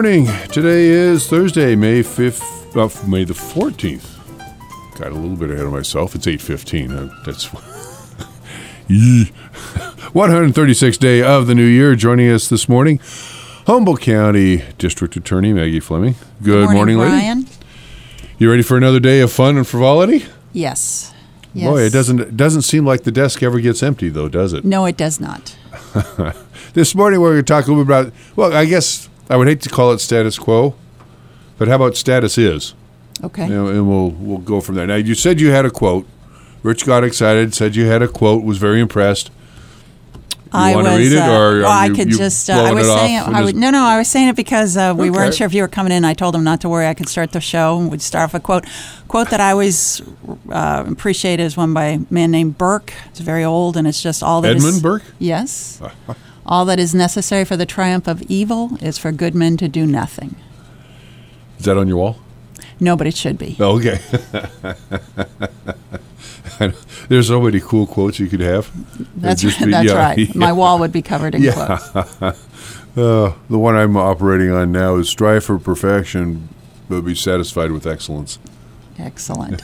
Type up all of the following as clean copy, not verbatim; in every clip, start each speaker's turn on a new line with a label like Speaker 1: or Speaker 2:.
Speaker 1: morning. Today is Thursday, May the 14th. Got a little bit ahead of myself. It's 8:15. That's 136th day of the new year. Joining us this morning, Humboldt County District Attorney Maggie Fleming. Good morning, lady.
Speaker 2: Brian.
Speaker 1: You ready for another day of fun and frivolity?
Speaker 2: Yes.
Speaker 1: Boy, it doesn't seem like the desk ever gets empty, though, does it?
Speaker 2: No, it does not.
Speaker 1: This morning we're going to talk a little bit about, well, I guess I would hate to call it status quo, but how about status is?
Speaker 2: Okay.
Speaker 1: And we'll go from there. Now, you said you had a quote. Rich got excited, said you had a quote, was very impressed. You want to read it, or
Speaker 2: I could just. I was saying it. I was saying it because we weren't sure if you were coming in. I told him not to worry. I could start the show, and we'd start off a quote. Quote that I always appreciate is one by a man named Burke. It's very old, and it's just all that
Speaker 1: Edmund Burke?
Speaker 2: Yes. All that is necessary for the triumph of evil is for good men to do nothing.
Speaker 1: Is that on your wall?
Speaker 2: No, but it should be.
Speaker 1: Oh, okay. There's so many cool quotes you could have.
Speaker 2: That's right. Yeah. My wall would be covered in quotes.
Speaker 1: The one I'm operating on now is strive for perfection, but be satisfied with excellence.
Speaker 2: Excellent.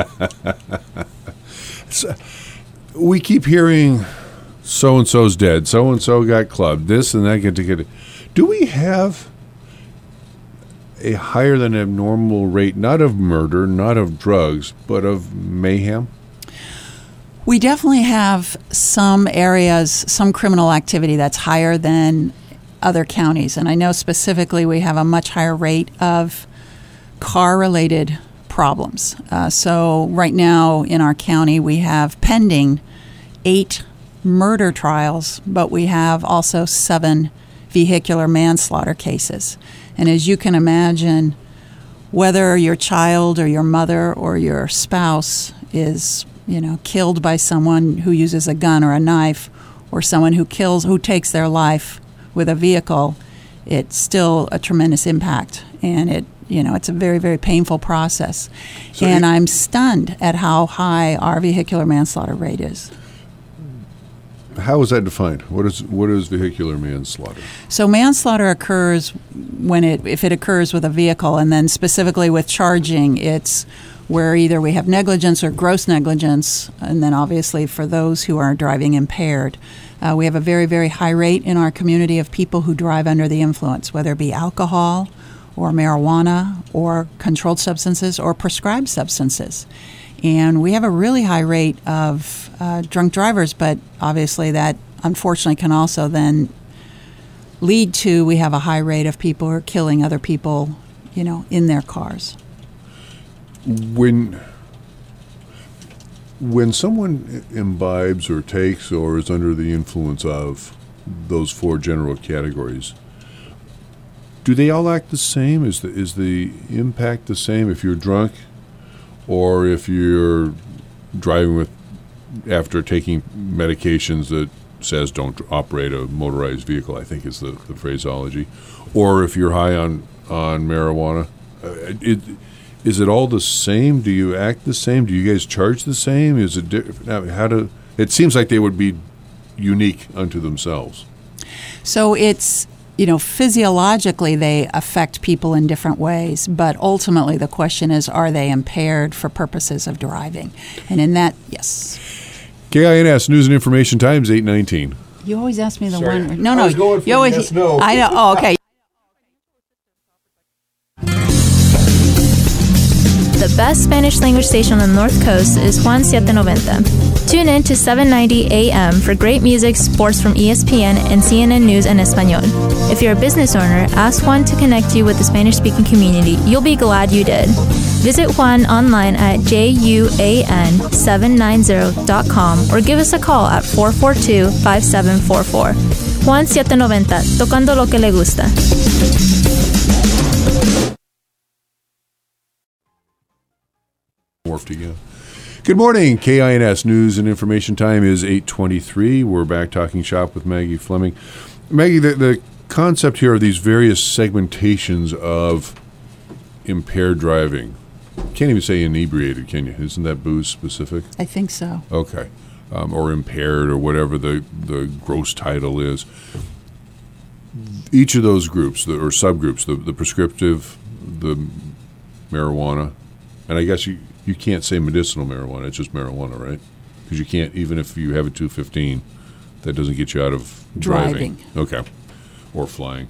Speaker 1: We keep hearing so-and-so's dead, so-and-so got clubbed, this and that. Do we have a higher than abnormal rate, not of murder, not of drugs, but of mayhem?
Speaker 2: We definitely have some areas, some criminal activity that's higher than other counties. And I know specifically we have a much higher rate of car-related problems. So right now in our county we have pending 8 murder trials, but we have also 7 vehicular manslaughter cases. And as you can imagine, whether your child or your mother or your spouse is killed by someone who uses a gun or a knife, or someone who takes their life with a vehicle, it's still a tremendous impact, and it's a very, very painful process. And I'm stunned at how high our vehicular manslaughter rate is.
Speaker 1: How is that defined? What is vehicular manslaughter?
Speaker 2: So manslaughter occurs if it occurs with a vehicle, and then specifically with charging, it's where either we have negligence or gross negligence, and then obviously for those who are driving impaired. We have a very, very high rate in our community of people who drive under the influence, whether it be alcohol or marijuana or controlled substances or prescribed substances. And we have a really high rate of drunk drivers, but obviously that unfortunately can also then lead to, we have a high rate of people who are killing other people, in their cars.
Speaker 1: When someone imbibes or takes or is under the influence of those 4 general categories, do they all act the same? Is the impact the same if you're drunk or if you're driving after taking medications that says don't operate a motorized vehicle, I think is the phraseology, or if you're high on marijuana? Is it all the same? Do you act the same? Do you guys charge the same? Is it different? It seems like they would be unique unto themselves.
Speaker 2: So it's, physiologically they affect people in different ways, but ultimately the question is, are they impaired for purposes of driving? And in that, yes.
Speaker 1: KINS News and Information Times, 8:19.
Speaker 2: You always ask me the
Speaker 1: Sorry.
Speaker 2: one. No.
Speaker 1: I was going for yes, no.
Speaker 2: I know. Oh, okay.
Speaker 3: The best Spanish language station on the North Coast is Juan 790. Tune in to 790 AM for great music, sports from ESPN, and CNN News en Español. If you're a business owner, ask Juan to connect you with the Spanish-speaking community. You'll be glad you did. Visit Juan online at juan790.com or give us a call at 442-5744. Juan 790, tocando lo que le gusta.
Speaker 1: Good morning. KINS News and Information Time is 8:23. We're back talking shop with Maggie Fleming. Maggie, the concept here of these various segmentations of impaired driving. Can't even say inebriated, can you? Isn't that booze specific?
Speaker 2: I think so.
Speaker 1: Okay. Or impaired or whatever the gross title is. each of those groups or subgroups, the prescriptive, the marijuana, and I guess you can't say medicinal marijuana, it's just marijuana, right? Because you can't, even if you have a 215, that doesn't get you out of driving. Okay. Or flying.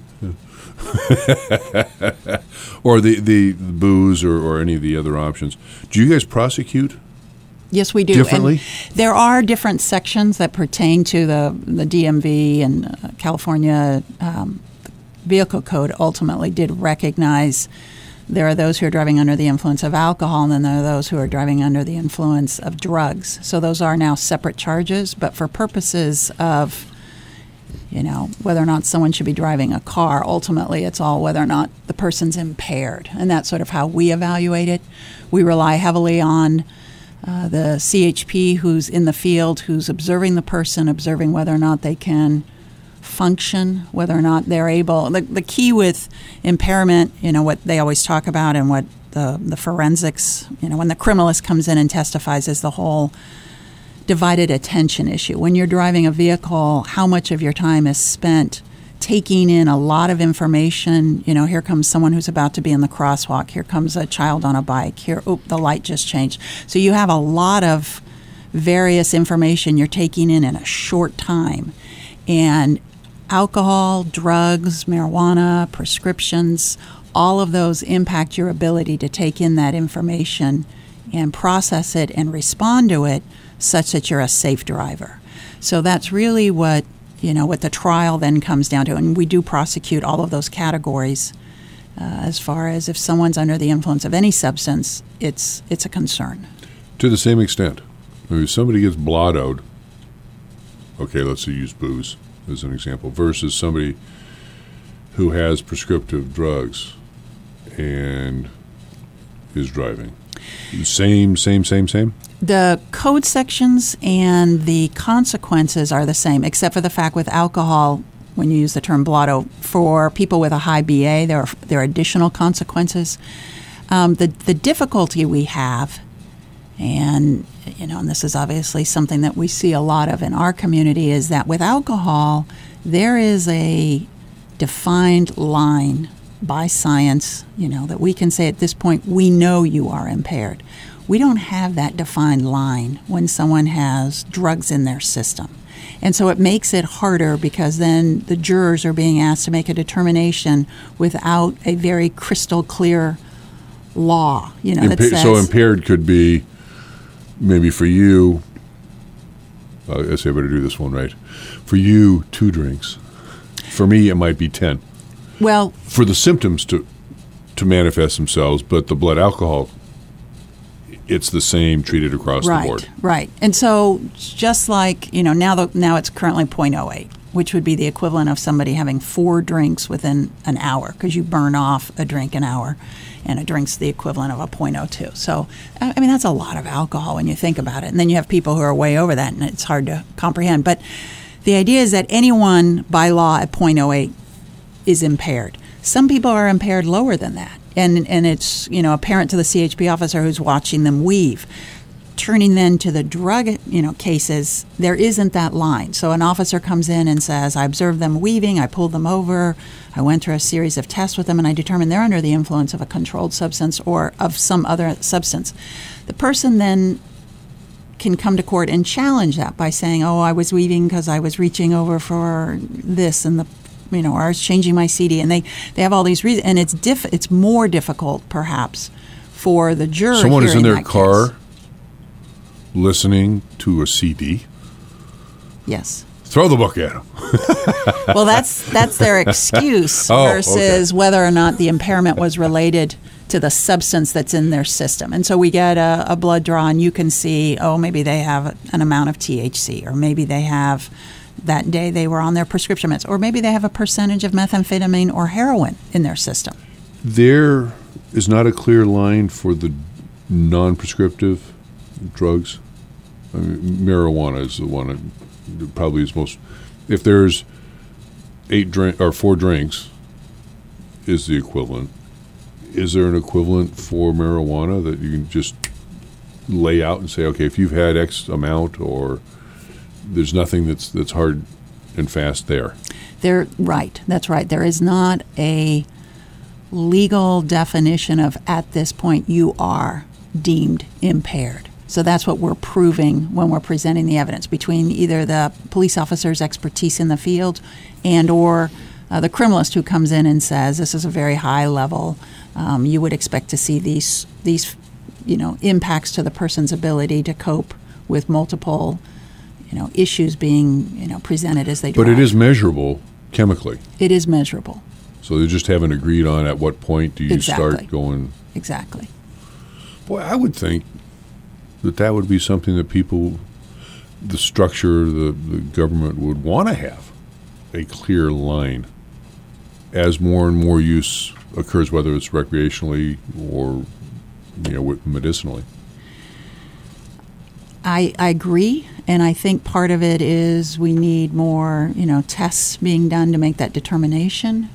Speaker 1: Or the booze or any of the other options. Do you guys prosecute?
Speaker 2: Yes, we do.
Speaker 1: Differently?
Speaker 2: And there are different sections that pertain to the DMV and California Vehicle Code ultimately did recognize there are those who are driving under the influence of alcohol, and then there are those who are driving under the influence of drugs. So those are now separate charges, but for purposes of, whether or not someone should be driving a car, ultimately it's all whether or not the person's impaired. And that's sort of how we evaluate it. We rely heavily on the CHP who's in the field, who's observing the person, observing whether or not they can function, whether or not they're able. The key with impairment, what they always talk about and what the forensics, when the criminalist comes in and testifies, is the whole divided attention issue. When you're driving a vehicle, how much of your time is spent taking in a lot of information? Here comes someone who's about to be in the crosswalk. Here comes a child on a bike. Here, the light just changed. So you have a lot of various information you're taking in a short time. And alcohol, drugs, marijuana, prescriptions, all of those impact your ability to take in that information and process it and respond to it such that you're a safe driver. So that's really what the trial then comes down to. And we do prosecute all of those categories as far as if someone's under the influence of any substance, it's a concern.
Speaker 1: To the same extent. If somebody gets blottoed, okay, let's say use booze as an example, versus somebody who has prescriptive drugs and is driving. Same?
Speaker 2: The code sections and the consequences are the same, except for the fact with alcohol, when you use the term blotto, for people with a high BA, there are additional consequences. The difficulty we have, and this is obviously something that we see a lot of in our community, is that with alcohol, there is a defined line by science, that we can say at this point, we know you are impaired. We don't have that defined line when someone has drugs in their system. And so it makes it harder because then the jurors are being asked to make a determination without a very crystal clear law, that says.
Speaker 1: So impaired could be maybe for you, I say I better do this one right. For you, 2 drinks. For me, it might be 10.
Speaker 2: Well,
Speaker 1: for the symptoms to manifest themselves, but the blood alcohol, it's the same treated across the board.
Speaker 2: Right. And so just like, now it's currently 0.08, which would be the equivalent of somebody having 4 drinks within an hour, because you burn off a drink an hour, and a drink's the equivalent of a 0.02. So, that's a lot of alcohol when you think about it. And then you have people who are way over that, and it's hard to comprehend. But the idea is that anyone by law at 0.08 is impaired. Some people are impaired lower than that. And it's, apparent to the CHP officer who's watching them weave. Turning then to the drug, cases, there isn't that line. So an officer comes in and says, I observed them weaving, I pulled them over, I went through a series of tests with them, and I determined they're under the influence of a controlled substance or of some other substance. The person then can come to court and challenge that by saying, I was weaving because I was reaching over for this and or I was changing my CD, and they have all these reasons, and it's more difficult perhaps for the juror.
Speaker 1: Someone is in their car
Speaker 2: case.
Speaker 1: Listening to a CD.
Speaker 2: Yes.
Speaker 1: Throw the book at them.
Speaker 2: Well, that's their excuse versus whether or not the impairment was related to the substance that's in their system. And so we get a blood draw, and you can see, maybe they have an amount of THC, or maybe they have that day they were on their prescription meds, or maybe they have a percentage of methamphetamine or heroin in their system.
Speaker 1: There is not a clear line for the non-prescriptive drugs. Marijuana is the one that probably is most. If there's 4 drinks, is the equivalent. Is there an equivalent for marijuana that you can just lay out and say, okay, if you've had X amount, or there's nothing that's hard and fast there.
Speaker 2: Right. That's right. There is not a legal definition of at this point you are deemed impaired. So that's what we're proving when we're presenting the evidence between either the police officer's expertise in the field and or the criminalist who comes in and says this is a very high level. You would expect to see these impacts to the person's ability to cope with multiple issues being presented as they drive.
Speaker 1: But it is measurable chemically.
Speaker 2: It is measurable.
Speaker 1: So they just haven't agreed on at what point do you start going.
Speaker 2: Exactly.
Speaker 1: Boy, I would think that would be something that people, the structure, the government would want to have a clear line as more and more use occurs, whether it's recreationally or medicinally.
Speaker 2: I agree, and I think part of it is we need more tests being done to make that determination.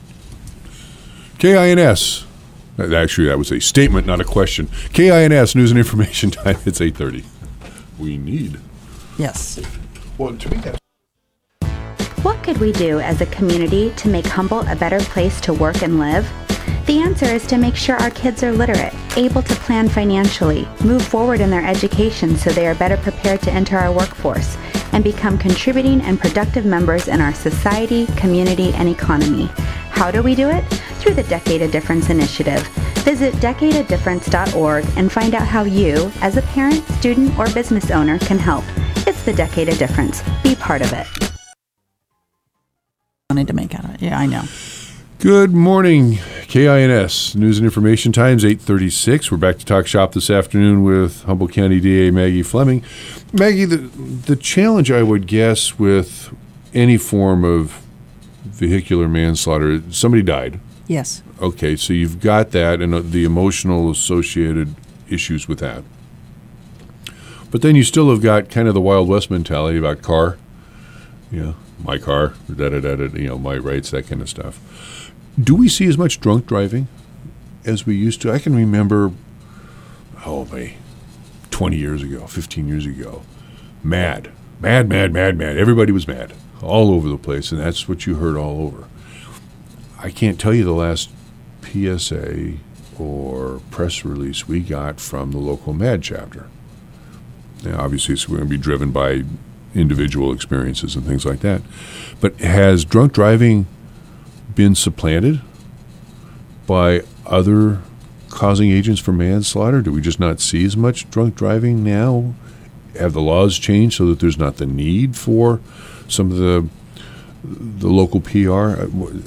Speaker 1: KINS. Actually, that was a statement, not a question. KINS, News and Information Time. It's 8:30. We need.
Speaker 2: Yes.
Speaker 1: Well, to me, that's...
Speaker 4: What could we do as a community to make Humboldt a better place to work and live? The answer is to make sure our kids are literate, able to plan financially, move forward in their education so they are better prepared to enter our workforce, and become contributing and productive members in our society, community, and economy. How do we do it? Through the Decade of Difference initiative. Visit decadeofdifference.org and find out how you, as a parent, student, or business owner, can help. It's the Decade of Difference. Be part of it.
Speaker 2: Wanted to make out of it. Yeah, I know.
Speaker 1: Good morning, KINS, News and Information Times, 8:36. We're back to Talk Shop this afternoon with Humboldt County DA Maggie Fleming. Maggie, the challenge, I would guess, with any form of vehicular manslaughter, somebody died.
Speaker 2: Yes.
Speaker 1: Okay, so you've got that and the emotional associated issues with that. But then you still have got kind of the Wild West mentality about car, my car, my rights, that kind of stuff. Do we see as much drunk driving as we used to? I can remember, 20 years ago, 15 years ago, mad. Everybody was mad all over the place, and that's what you heard all over. I can't tell you the last PSA or press release we got from the local MAD chapter. Now, obviously, it's going to be driven by individual experiences and things like that. But has drunk driving been supplanted by other causing agents for manslaughter? Do we just not see as much drunk driving now? Have the laws changed so that there's not the need for some of the local PR?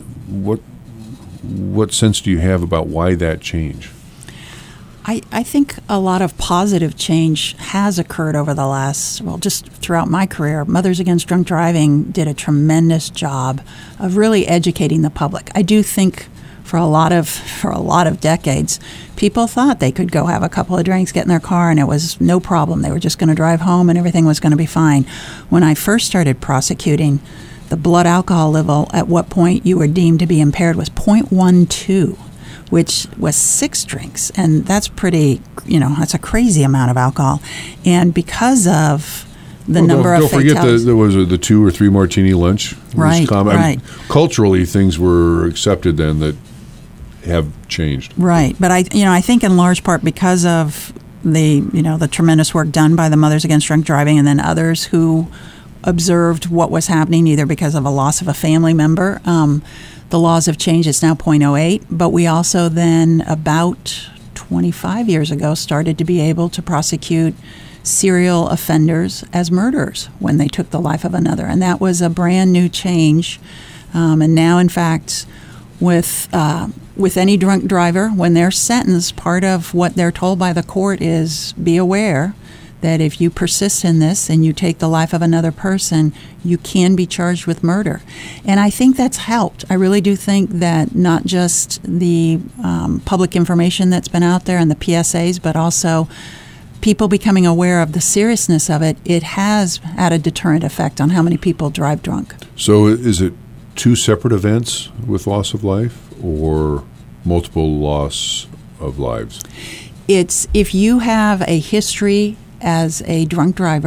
Speaker 1: What sense do you have about why that change?
Speaker 2: I think a lot of positive change has occurred over the last, just throughout my career. Mothers Against Drunk Driving did a tremendous job of really educating the public. I do think for a lot of decades, people thought they could go have a couple of drinks, get in their car, and it was no problem. They were just going to drive home and everything was going to be fine. When I first started prosecuting, the blood alcohol level at what point you were deemed to be impaired was 0.12. which was 6 drinks. And that's pretty, that's a crazy amount of alcohol. And because of the number of fatalities. Don't forget
Speaker 1: there was the 2 or 3 martini lunch.
Speaker 2: Right, right.
Speaker 1: Culturally, things were accepted then that have changed.
Speaker 2: Right. But I think in large part because of the tremendous work done by the Mothers Against Drunk Driving and then others who observed what was happening either because of a loss of a family member. The laws have changed. It's now 0.08. But we also then, about 25 years ago, started to be able to prosecute serial offenders as murderers when they took the life of another. And that was a brand new change. And now, in fact, with any drunk driver, when they're sentenced, part of what they're told by the court is be aware that if you persist in this and you take the life of another person, you can be charged with murder. And I think that's helped. I really do think that not just the public information that's been out there and the PSAs, but also people becoming aware of the seriousness of it, it has had a deterrent effect on how many people drive drunk.
Speaker 1: So is it 2 separate events with loss of life or multiple loss of lives?
Speaker 2: It's if you have a history as a drunk driver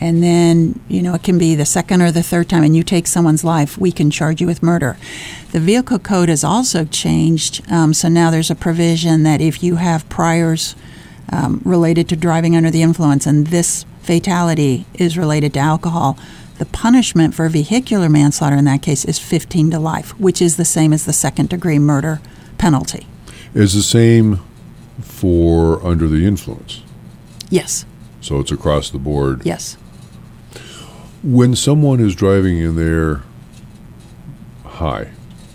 Speaker 2: and then, it can be the second or the third time, and you take someone's life, we can charge you with murder. The vehicle code has also changed, so now there's a provision that if you have priors related to driving under the influence, and this fatality is related to alcohol, the punishment for vehicular manslaughter in that case is 15 to life, which is the same as the second-degree murder penalty.
Speaker 1: Is the same for under the influence?
Speaker 2: Yes.
Speaker 1: So it's across the board?
Speaker 2: Yes.
Speaker 1: When someone is driving in there high,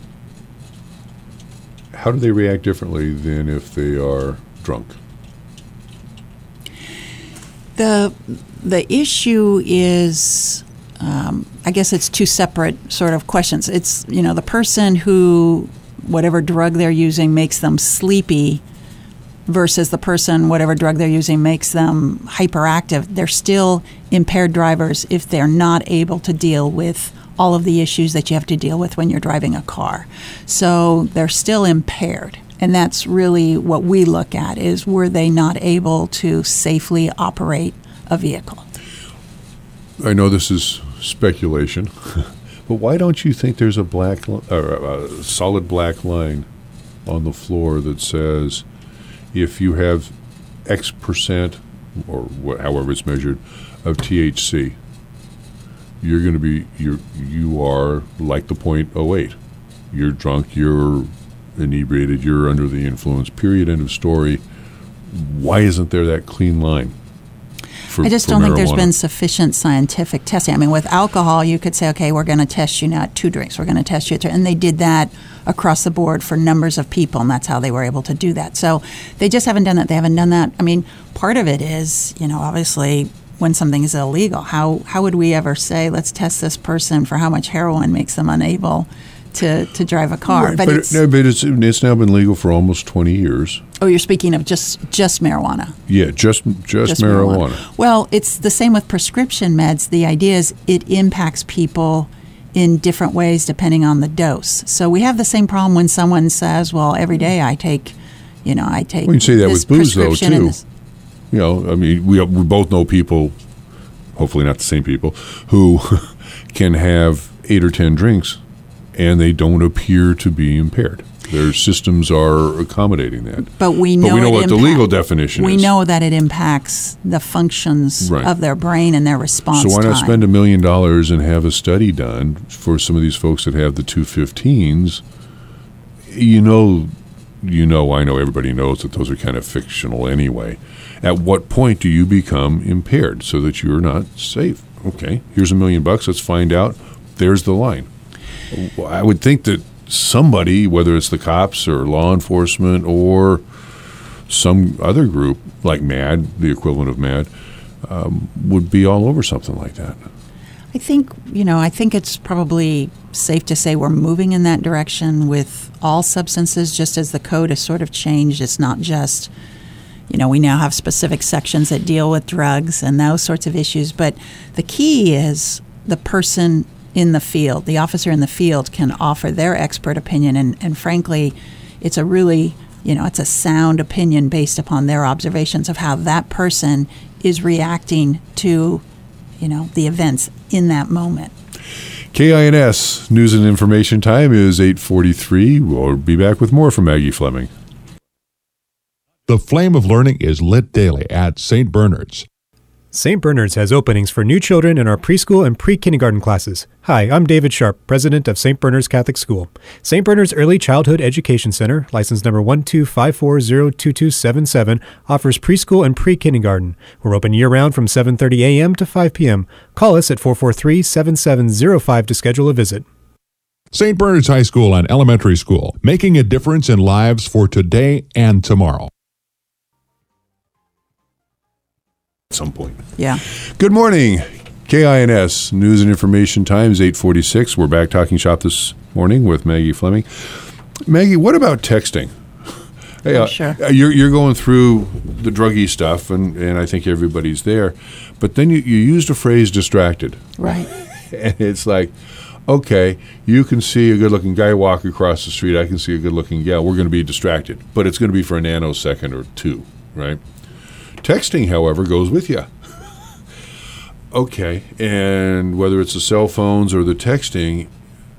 Speaker 1: how do they react differently than if they are drunk?
Speaker 2: The issue is, I guess it's two separate sort of questions. It's, the person who, whatever drug they're using makes them sleepy versus the person, whatever drug they're using makes them hyperactive. They're still impaired drivers if they're not able to deal with all of the issues that you have to deal with when you're driving a car. So they're still impaired. And that's really what we look at, is were they not able to safely operate a vehicle?
Speaker 1: I know this is speculation, but why don't you think there's a solid black line on the floor that says if you have X percent, or however it's measured, of THC, you're going to be, you are like the .08. You're drunk, you're inebriated, you're under the influence, period, end of story. Why isn't there that clean line?
Speaker 2: I just don't think there's been sufficient scientific testing. I mean, with alcohol, you could say, okay, we're going to test you now at 2 drinks. We're going to test you at 3. And they did that across the board for numbers of people, and that's how they were able to do that. So they just haven't done that. They haven't done that. I mean, part of it is, obviously, when something is illegal, how would we ever say, let's test this person for how much heroin makes them unable to drive a car?
Speaker 1: Right, but it's now been legal for almost 20 years.
Speaker 2: Oh, you're speaking of just marijuana.
Speaker 1: Yeah, just marijuana.
Speaker 2: Well, it's the same with prescription meds. The idea is it impacts people in different ways depending on the dose. So we have the same problem when someone says, well, every day I take. Well, you can say that with booze, though, too.
Speaker 1: I mean, we both know people, hopefully not the same people, who can have 8 or 10 drinks and they don't appear to be impaired. Their systems are accommodating that.
Speaker 2: But we know
Speaker 1: what the legal definition is.
Speaker 2: We know that it impacts the functions of their brain and their response time.
Speaker 1: So why not spend $1 million and have a study done for some of these folks that have the 215s? I know everybody knows that those are kind of fictional anyway. At what point do you become impaired so that you're not safe? Okay, here's $1 million. Let's find out. There's the line. I would think that somebody, whether it's the cops or law enforcement or some other group like MAD, the equivalent of MAD, would be all over something like that.
Speaker 2: I think it's probably safe to say we're moving in that direction with all substances, just as the code has sort of changed. It's not just, we now have specific sections that deal with drugs and those sorts of issues. But the key is the person in the field, the officer in the field can offer their expert opinion. And frankly, it's a really, it's a sound opinion based upon their observations of how that person is reacting to, the events in that moment.
Speaker 1: KINS News and Information Time is 8:43. We'll be back with more from Maggie Fleming.
Speaker 5: The flame of learning is lit daily at St. Bernard's.
Speaker 6: St. Bernard's has openings for new children in our preschool and pre-kindergarten classes. Hi, I'm David Sharp, president of St. Bernard's Catholic School. St. Bernard's Early Childhood Education Center, license number 125402277, offers preschool and pre-kindergarten. We're open year-round from 7:30 a.m. to 5 p.m. Call us at 443-7705 to schedule a visit.
Speaker 5: St. Bernard's High School and Elementary School, making a difference in lives for today and tomorrow.
Speaker 1: At some point.
Speaker 2: Yeah.
Speaker 1: Good morning. KINS News and Information Times, 8:46. We're back talking shop this morning with Maggie Fleming. Maggie, what about texting? Hey,
Speaker 2: sure.
Speaker 1: You're going through the druggy stuff, and I think everybody's there. But then you used a phrase, distracted.
Speaker 2: Right.
Speaker 1: And it's like, okay, you can see a good-looking guy walk across the street. I can see a good-looking gal. We're going to be distracted. But it's going to be for a nanosecond or two, right? Texting, however, goes with you. Okay, and whether it's the cell phones or the texting,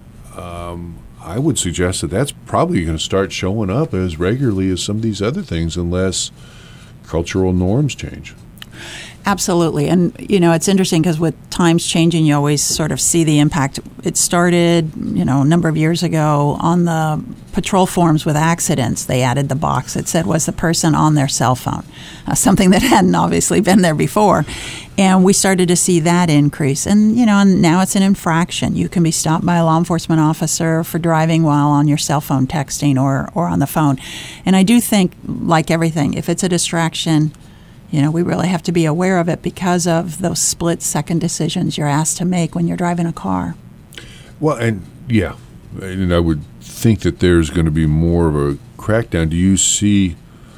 Speaker 1: I would suggest that that's probably going to start showing up as regularly as some of these other things unless cultural norms change.
Speaker 2: Absolutely. And, it's interesting because with times changing, you always sort of see the impact. It started, a number of years ago on the patrol forms with accidents. They added the box that said, was the person on their cell phone? Something that hadn't obviously been there before. And we started to see that increase. And, and now it's an infraction. You can be stopped by a law enforcement officer for driving while on your cell phone texting or on the phone. And I do think, like everything, if it's a distraction, we really have to be aware of it because of those split-second decisions you're asked to make when you're driving a car.
Speaker 1: Well, and I would think that there's going to be more of a crackdown. Do you see,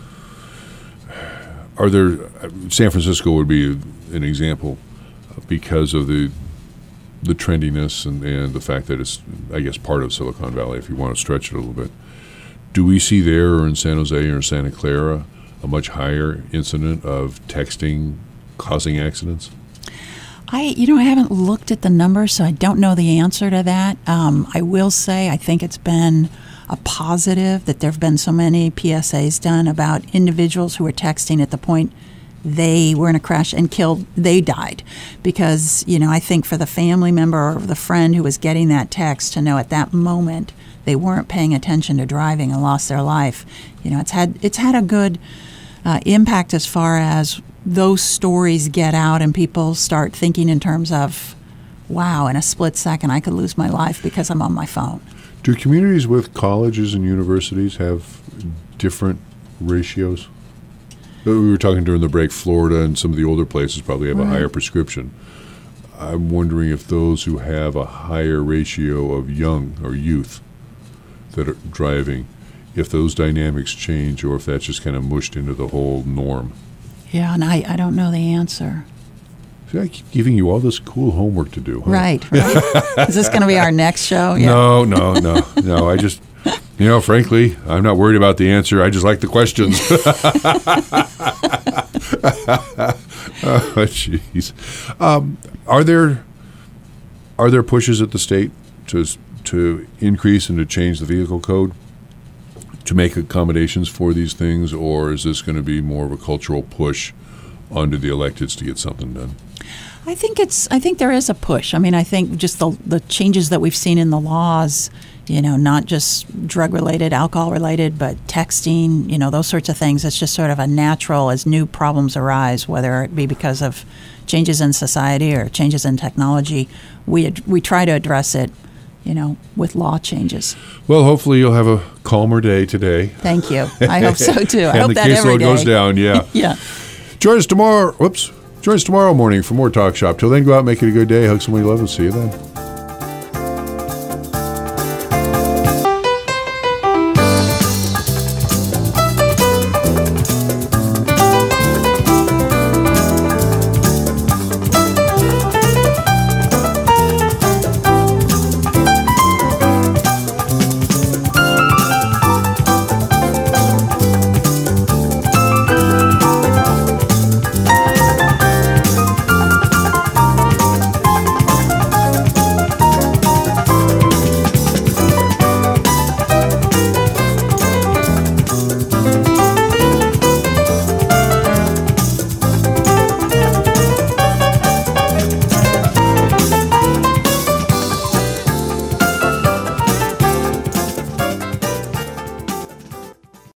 Speaker 1: San Francisco would be an example because of the trendiness and the fact that it's, I guess, part of Silicon Valley, if you want to stretch it a little bit. Do we see there or in San Jose or in Santa Clara a much higher incident of texting causing accidents?
Speaker 2: I haven't looked at the numbers, so I don't know the answer to that. I will say I think it's been a positive that there have been so many PSAs done about individuals who were texting at the point they were in a crash and they died. Because, I think for the family member or the friend who was getting that text to know at that moment they weren't paying attention to driving and lost their life, it's had a good impact as far as those stories get out and people start thinking in terms of, wow, in a split second I could lose my life because I'm on my phone.
Speaker 1: Do communities with colleges and universities have different ratios? We were talking during the break, Florida and some of the older places probably have a higher prescription. I'm wondering if those who have a higher ratio of young or youth that are driving, if those dynamics change or if that's just kind of mushed into the whole norm.
Speaker 2: Yeah, and I don't know the answer.
Speaker 1: See, I keep giving you all this cool homework to do. Huh?
Speaker 2: Right. Is this going to be our next show? Yeah.
Speaker 1: No. I just, frankly, I'm not worried about the answer. I just like the questions. Oh, jeez. Are there pushes at the state to increase and to change the vehicle code to make accommodations for these things, or is this going to be more of a cultural push onto the electeds to get something done?
Speaker 2: I think there is a push. I mean, I think just the changes that we've seen in the laws, not just drug-related, alcohol-related, but texting, those sorts of things. It's just sort of a natural as new problems arise, whether it be because of changes in society or changes in technology. We try to address it, with law changes.
Speaker 1: Well, hopefully you'll have a calmer day today.
Speaker 2: Thank you. I hope so, too. I hope
Speaker 1: and the
Speaker 2: that every
Speaker 1: caseload
Speaker 2: day
Speaker 1: goes down, yeah.
Speaker 2: Yeah.
Speaker 1: Join us tomorrow morning for more Talk Shop. Till then, go out and make it a good day. Hug somebody you love and see you then.